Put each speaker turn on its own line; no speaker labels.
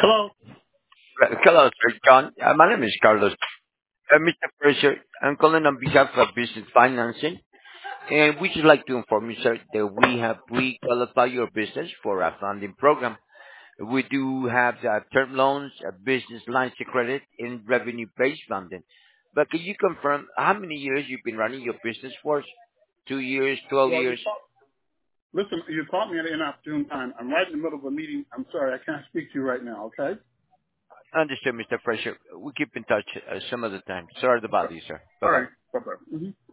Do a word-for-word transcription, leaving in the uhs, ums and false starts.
Hello.
Uh, Hello, Sir John. Uh, My name is Carlos. Uh, mister Fraser, I'm calling on behalf of Business Financing, and we just like to inform you, sir, that we have pre-qualified your business for a funding program. We do have uh, term loans, uh, business lines of credit, and revenue-based funding. But can you confirm how many years you've been running your business for? Two years, twelve
Well, you
years?
call, listen. You caught me at an inopportune time. I'm right in the middle of a meeting. I'm sorry, I can't speak to you right now. Okay.
Understood, mister Fraser. We keep in touch uh, some other time. Sorry to bother you, sir.
All
Bye-bye.
right. Bye bye.